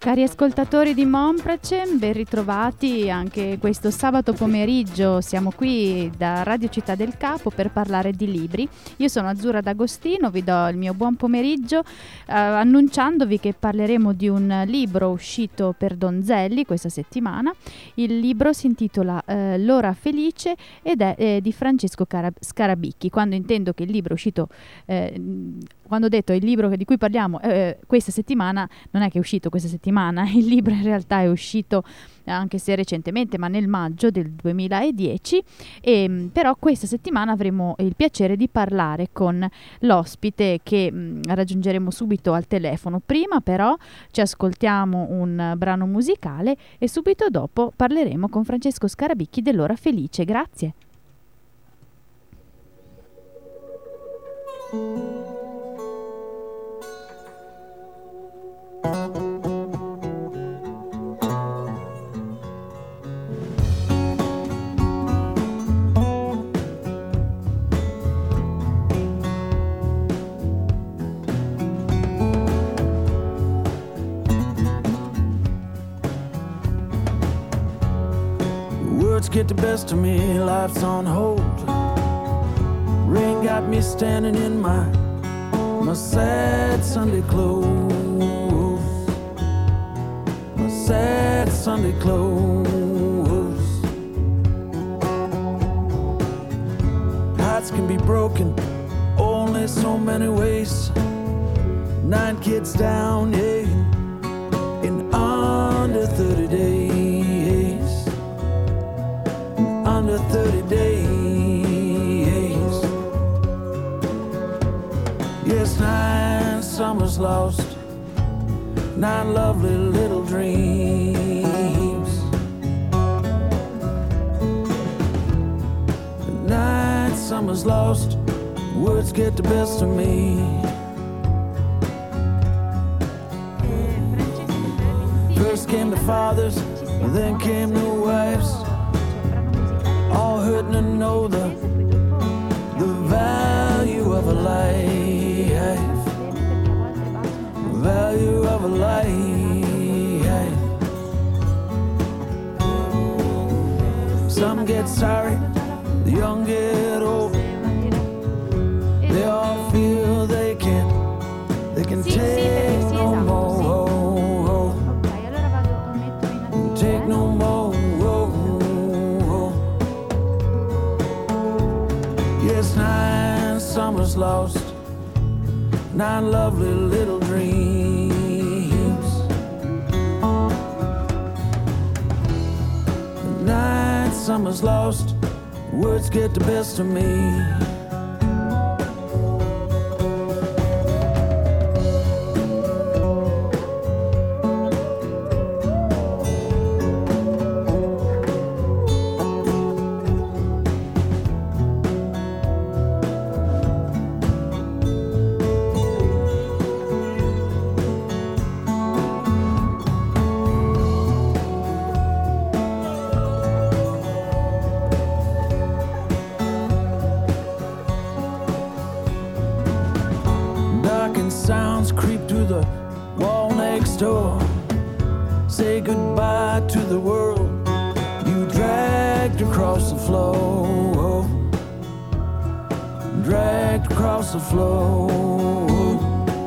Cari ascoltatori di Monprecem, ben ritrovati anche questo sabato pomeriggio. Siamo qui da Radio Città del Capo per parlare di libri. Io sono Azzurra D'Agostino, vi do il mio buon pomeriggio annunciandovi che parleremo di un libro uscito per Donzelli questa settimana. Il libro si intitola L'ora felice ed è di Francesco Scarabicchi. Quando intendo che il libro è uscito... quando ho detto il libro di cui parliamo questa settimana, non è che è uscito questa settimana, il libro in realtà è uscito anche se recentemente, ma nel maggio del 2010, però questa settimana avremo il piacere di parlare con l'ospite che raggiungeremo subito al telefono. Prima però ci ascoltiamo un brano musicale e subito dopo parleremo con Francesco Scarabicchi dell'ora felice. Grazie. Words get the best of me, life's on hold. Rain got me standing in my sad Sunday clothes. My sad Sunday clothes. Hearts can be broken only so many ways. 9 kids down, yeah, in under 30 days. Under 30 days. Yes, 9 summers lost, 9 lovely little dreams. 9 summers lost, words get the best of me. First came the fathers, then came the wives, all hurting to know the value of a life. Value of a life. Some get sorry, the young get old. They all feel they can take no more. Take no more. Yes, 9 summers lost, 9 lovely little dreams. 9 summers lost, words get the best of me. Sounds creep through the wall next door. Say goodbye to the world you dragged across the floor. Dragged across the floor.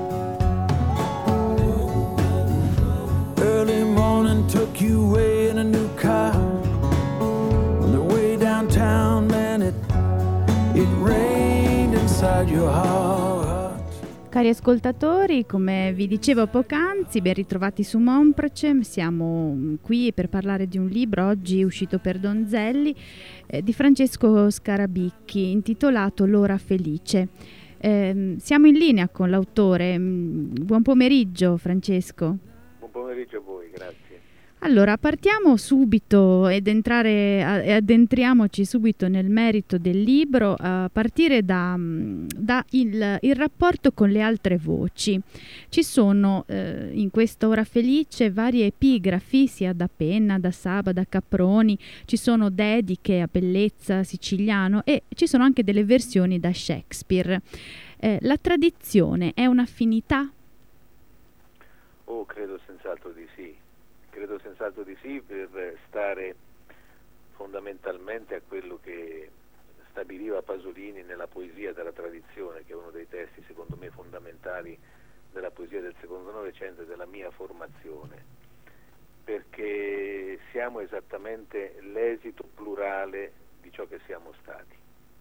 Early morning took you away in a new car. On the way downtown, man, it rained inside your heart. Cari ascoltatori, come vi dicevo poc'anzi, ben ritrovati su Monprecem. Siamo qui per parlare di un libro oggi uscito per Donzelli di Francesco Scarabicchi intitolato L'ora felice. Siamo in linea con l'autore. Buon pomeriggio Francesco. Buon pomeriggio a voi, grazie. Allora, partiamo subito ed addentriamoci subito nel merito del libro, a partire da il rapporto con le altre voci. Ci sono in questa ora felice varie epigrafi, sia da Penna, da Saba, da Caproni, ci sono dediche a Bellezza, Siciliano, e ci sono anche delle versioni da Shakespeare. La tradizione è un'affinità? Credo senz'altro di sì. Credo senz'altro di sì, per stare fondamentalmente a quello che stabiliva Pasolini nella Poesia della tradizione, che è uno dei testi secondo me fondamentali della poesia del secondo Novecento e della mia formazione, perché siamo esattamente l'esito plurale di ciò che siamo stati.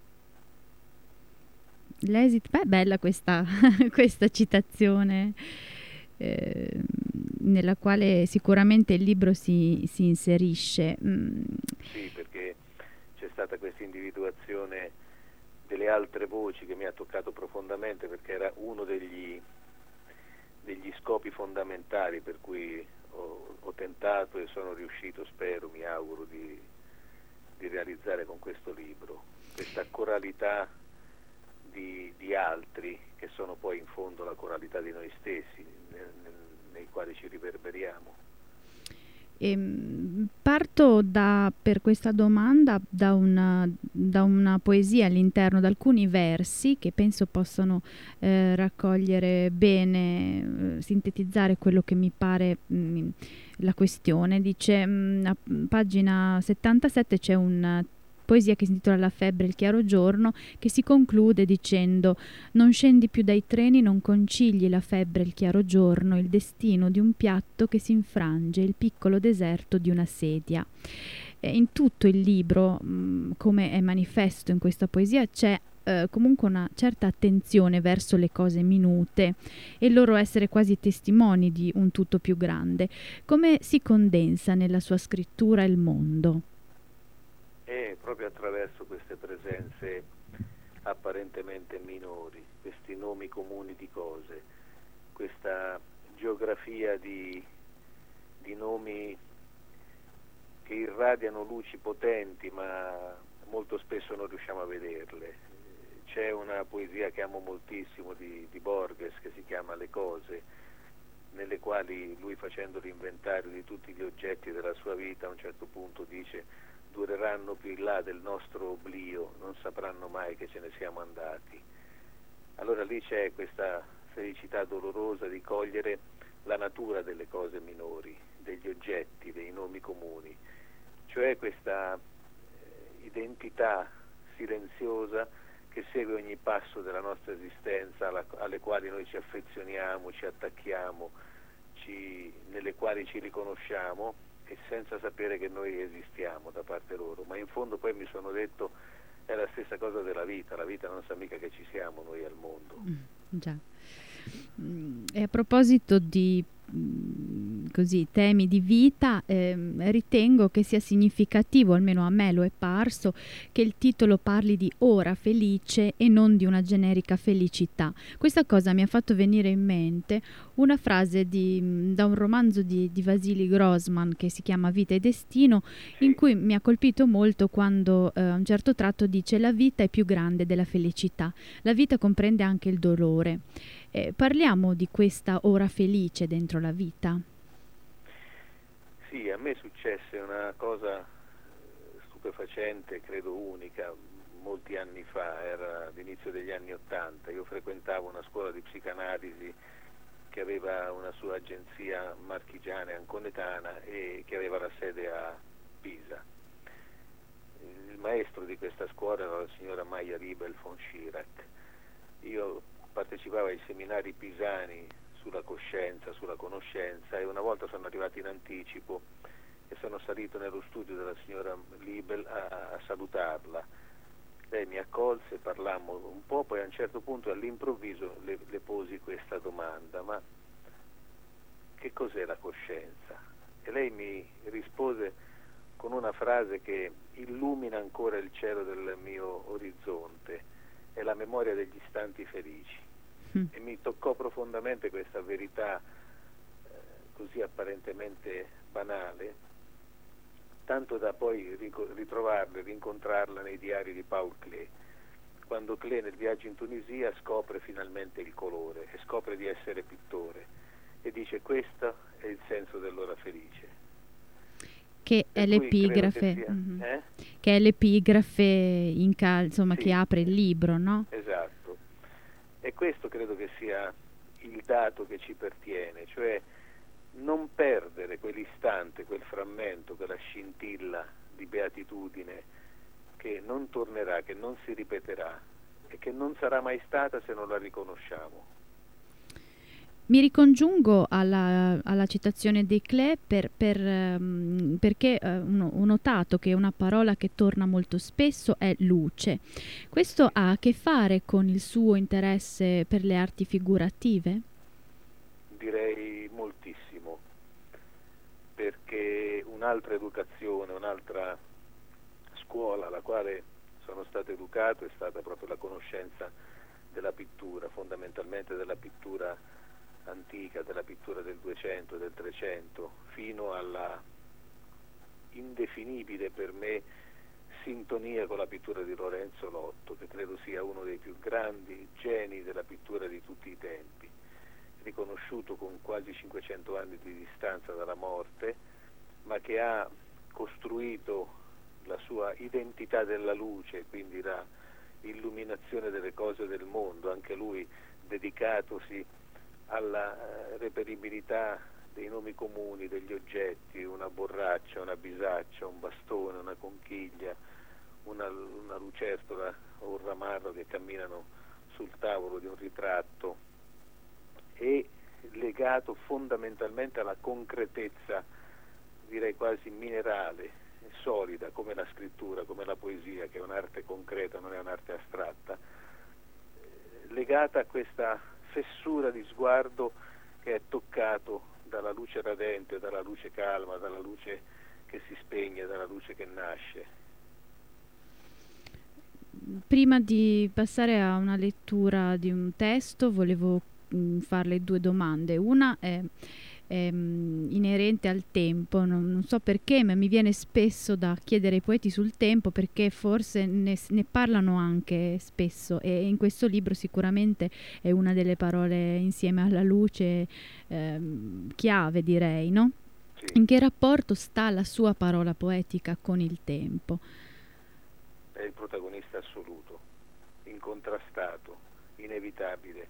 L'esito, bella questa, questa citazione, nella quale sicuramente il libro si inserisce. Sì, perché c'è stata questa individuazione delle altre voci che mi ha toccato profondamente, perché era uno degli scopi fondamentali per cui ho tentato e sono riuscito, spero, mi auguro, di realizzare con questo libro questa coralità di altri, che sono poi in fondo la coralità di noi stessi, nei quali ci riverberiamo. Parto per questa domanda da una poesia all'interno, da alcuni versi che penso possano raccogliere bene, sintetizzare quello che mi pare la questione. Dice, a pagina 77 c'è una poesia che si intitola La febbre e il chiaro giorno, che si conclude dicendo: non scendi più dai treni, non concigli la febbre e il chiaro giorno, il destino di un piatto che si infrange, il piccolo deserto di una sedia. In tutto il libro, come è manifesto in questa poesia, c'è comunque una certa attenzione verso le cose minute e il loro essere quasi testimoni di un tutto più grande. Come si condensa nella sua scrittura il mondo? Proprio attraverso queste presenze apparentemente minori, questi nomi comuni di cose, questa geografia di nomi che irradiano luci potenti, ma molto spesso non riusciamo a vederle. C'è una poesia che amo moltissimo di Borges, che si chiama Le cose, nelle quali lui, facendo l'inventario di tutti gli oggetti della sua vita, a un certo punto dice: dureranno più in là del nostro oblio, non sapranno mai che ce ne siamo andati. Allora lì c'è questa felicità dolorosa di cogliere la natura delle cose minori, degli oggetti, dei nomi comuni, cioè questa identità silenziosa che segue ogni passo della nostra esistenza, alle quali noi ci affezioniamo, ci attacchiamo, nelle quali ci riconosciamo, e senza sapere che noi esistiamo da parte loro. Ma in fondo poi mi sono detto, è la stessa cosa della vita, la vita non sa mica che ci siamo noi al mondo. Già. E a proposito di temi di vita, ritengo che sia significativo, almeno a me lo è parso, che il titolo parli di ora felice e non di una generica felicità. Questa cosa mi ha fatto venire in mente una frase da un romanzo di Vasily Grossman che si chiama Vita e Destino, in cui mi ha colpito molto quando a un certo tratto dice: la vita è più grande della felicità, la vita comprende anche il dolore. Parliamo di questa ora felice dentro la vita. Sì, a me successe una cosa stupefacente, credo unica, molti anni fa, era all'inizio degli anni '80. Io frequentavo una scuola di psicanalisi che aveva una sua agenzia marchigiana e anconetana e che aveva la sede a Pisa. Il maestro di questa scuola era la signora Maya Ribel von Schirach. Io partecipavo ai seminari pisani sulla coscienza, sulla conoscenza, e una volta sono arrivato in anticipo e sono salito nello studio della signora Libel a salutarla. Lei mi accolse, parlammo un po', poi a un certo punto all'improvviso le posi questa domanda: ma che cos'è la coscienza? E lei mi rispose con una frase che illumina ancora il cielo del mio orizzonte: è la memoria degli istanti felici. E mi toccò profondamente questa verità così apparentemente banale, tanto da poi ritrovarla, rincontrarla nei diari di Paul Klee, quando Klee nel viaggio in Tunisia scopre finalmente il colore e scopre di essere pittore e dice: questo è il senso dell'ora felice. Che è l'epigrafe, che è l'epigrafe insomma, sì, che apre il libro, no? Esatto. E questo credo che sia il dato che ci pertiene, cioè non perdere quell'istante, quel frammento, quella scintilla di beatitudine che non tornerà, che non si ripeterà e che non sarà mai stata se non la riconosciamo. Mi ricongiungo alla citazione di Clé perché ho notato che una parola che torna molto spesso è luce. Questo ha a che fare con il suo interesse per le arti figurative? Direi moltissimo, perché un'altra educazione, un'altra scuola alla quale sono stato educato è stata proprio la conoscenza della pittura, fondamentalmente della pittura antica, della pittura del 200 e del 300, fino alla indefinibile per me sintonia con la pittura di Lorenzo Lotto, che credo sia uno dei più grandi geni della pittura di tutti i tempi, riconosciuto con quasi 500 anni di distanza dalla morte, ma che ha costruito la sua identità della luce, quindi la illuminazione delle cose del mondo, anche lui dedicatosi alla reperibilità dei nomi comuni, degli oggetti, una borraccia, una bisaccia, un bastone, una conchiglia, una lucertola o un ramarro che camminano sul tavolo di un ritratto, e legato fondamentalmente alla concretezza, direi quasi minerale, solida, come la scrittura, come la poesia, che è un'arte concreta, non è un'arte astratta, legata a questa fessura di sguardo che è toccato dalla luce radente, dalla luce calma, dalla luce che si spegne, dalla luce che nasce. Prima di passare a una lettura di un testo, volevo farle due domande. Una è inerente al tempo, non so perché, ma mi viene spesso da chiedere ai poeti sul tempo, perché forse ne parlano anche spesso, e in questo libro sicuramente è una delle parole, insieme alla luce, chiave, direi, no? Sì. In che rapporto sta la sua parola poetica con il tempo? È il protagonista assoluto, incontrastato, inevitabile,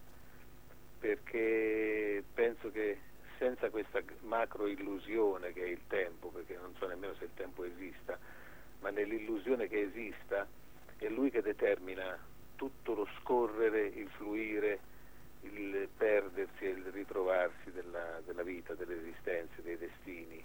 perché penso che senza questa macro illusione che è il tempo, perché non so nemmeno se il tempo esista, ma nell'illusione che esista è lui che determina tutto lo scorrere, il fluire, il perdersi e il ritrovarsi della vita, delle esistenze, dei destini.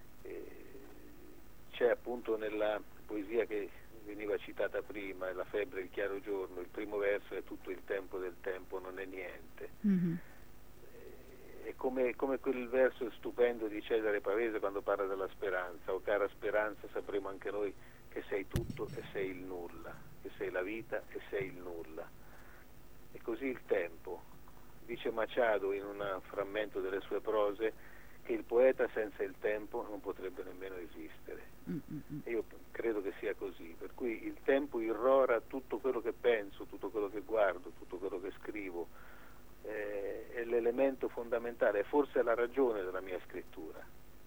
C'è appunto nella poesia che veniva citata prima, La febbre e il chiaro giorno, il primo verso è tutto il tempo del tempo, non è niente. Mm-hmm. È come quel verso stupendo di Cesare Pavese quando parla della speranza: o cara speranza, sapremo anche noi che sei tutto e sei il nulla, che sei la vita e sei il nulla. E così il tempo. Dice Machado in un frammento delle sue prose che il poeta senza il tempo non potrebbe nemmeno esistere. Mm-hmm. E io credo che sia così, per cui il tempo irrora tutto quello che penso, tutto quello che guardo, tutto quello che scrivo. È l'elemento fondamentale, è forse la ragione della mia scrittura.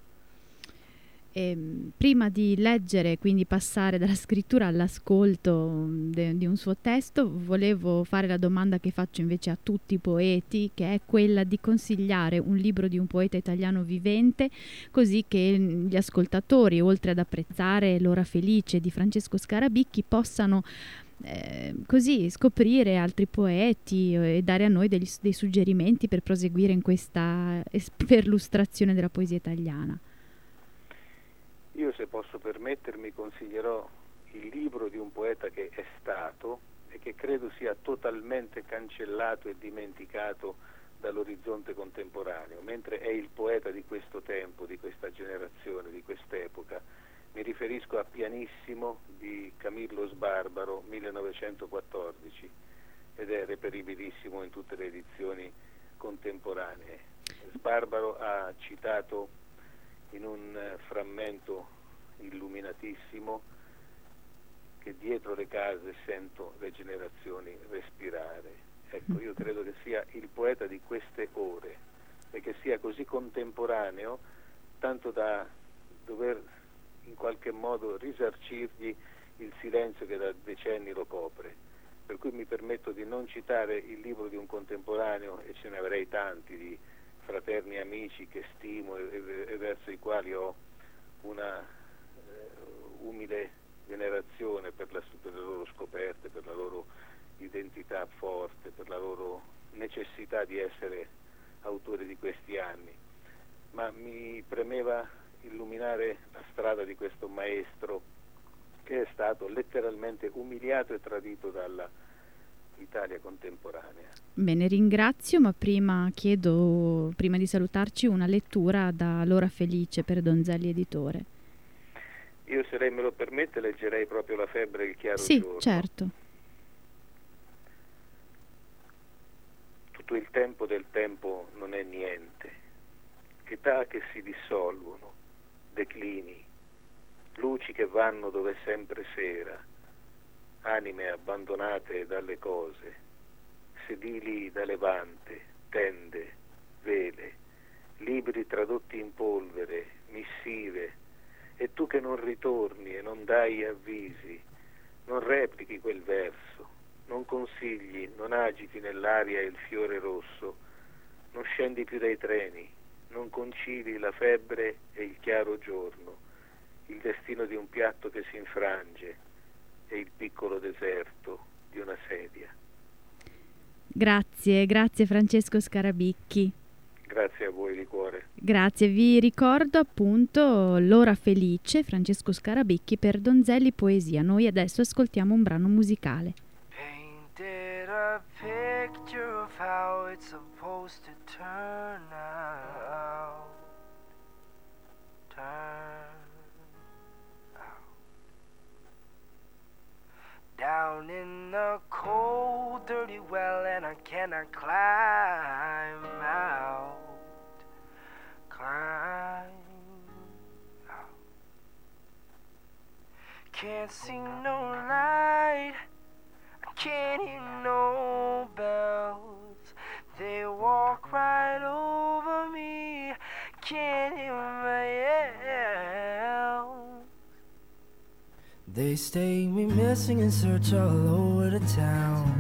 Prima di leggere, quindi passare dalla scrittura all'ascolto di un suo testo, volevo fare la domanda che faccio invece a tutti i poeti, che è quella di consigliare un libro di un poeta italiano vivente, così che gli ascoltatori, oltre ad apprezzare L'ora felice di Francesco Scarabicchi, possano così scoprire altri poeti e dare a noi dei suggerimenti per proseguire in questa perlustrazione della poesia italiana. Io, se posso permettermi, consiglierò il libro di un poeta che è stato e che credo sia totalmente cancellato e dimenticato dall'orizzonte contemporaneo, mentre è il poeta di questo tempo, di questa generazione, di quest'epoca. Mi riferisco a Pianissimo di Camillo Sbarbaro, 1914, ed è reperibilissimo in tutte le edizioni contemporanee. Sbarbaro ha citato in un frammento illuminatissimo che dietro le case sento le generazioni respirare. Ecco, io credo che sia il poeta di queste ore e che sia così contemporaneo tanto da dover in qualche modo risarcirgli il silenzio che da decenni lo copre. Per cui mi permetto di non citare il libro di un contemporaneo, e ce ne avrei tanti di fraterni amici che stimo e verso i quali ho una umile venerazione per le loro scoperte, per la loro identità forte, per la loro necessità di essere autori di questi anni. Ma mi premeva illuminare la strada di questo maestro che è stato letteralmente umiliato e tradito dall'Italia contemporanea. Bene, ringrazio, ma prima di salutarci, una lettura da L'ora felice per Donzelli Editore. Io, se lei me lo permette, leggerei proprio La febbre e il chiaro giorno. Sì, certo. Tutto il tempo del tempo non è niente. Età che si dissolvono, declini, luci che vanno dove è sempre sera, anime abbandonate dalle cose, sedili da levante, tende, vele, libri tradotti in polvere, missive, e tu che non ritorni e non dai avvisi, non replichi quel verso, non consigli, non agiti nell'aria il fiore rosso, non scendi più dai treni, non concili la febbre e il chiaro giorno, il destino di un piatto che si infrange e il piccolo deserto di una sedia. Grazie Francesco Scarabicchi. Grazie a voi di cuore. Grazie, vi ricordo appunto L'ora felice, Francesco Scarabicchi per Donzelli Poesia. Noi adesso ascoltiamo un brano musicale. Painted a picture of how it's supposed to turn out. Down in the cold, dirty well, and I cannot climb out. Can't see no light, I can't hear no bells. They walk right over me, can't hear my yells. They stay me missing and search all over the town.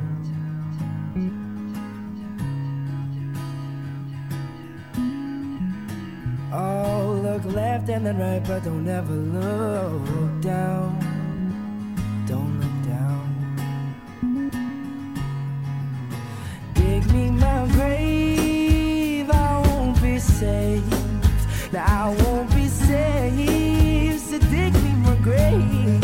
Oh, look left and then right, but don't ever look down. Don't look down. Dig me my grave, I won't be safe. Now I won't be safe, so dig me my grave.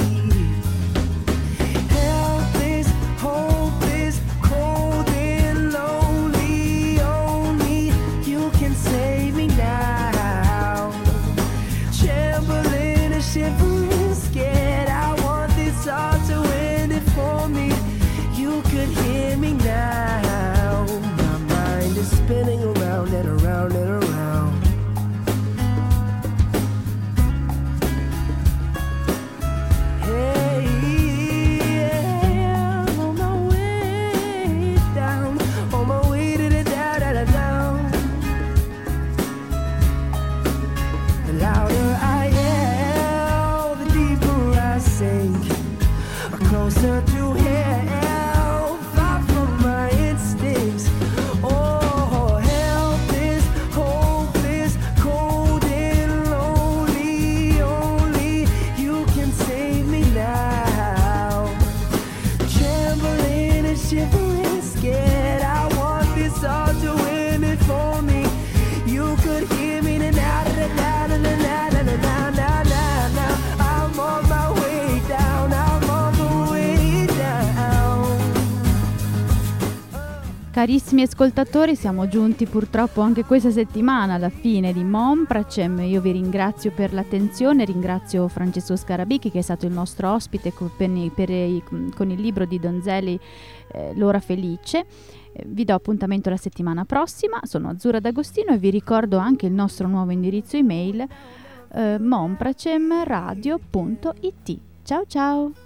Helpless, hopeless, cold and lonely. Only you can save me now. Trembling and shivering, scared. I want this all to end it for me. You could hear me now. My mind is spinning around and around and around. Hey, yeah, I'm on my way down, on my way to the down. The louder I yell, the deeper I sink, closer to hell, far from my instincts. Oh, helpless, hopeless, cold and lonely. Only you can save me now. Trembling and shivering, scared. I want this all to end it for me. You could hear me now. I'm on my way down. I'm on the way down. Carissimi ascoltatori, siamo giunti purtroppo anche questa settimana alla fine di Mompracem. Io vi ringrazio per l'attenzione, ringrazio Francesco Scarabicchi che è stato il nostro ospite con il libro di Donzelli L'ora felice. Vi do appuntamento la settimana prossima. Sono Azzurra D'Agostino e vi ricordo anche il nostro nuovo indirizzo email mompracemradio.it. Ciao ciao!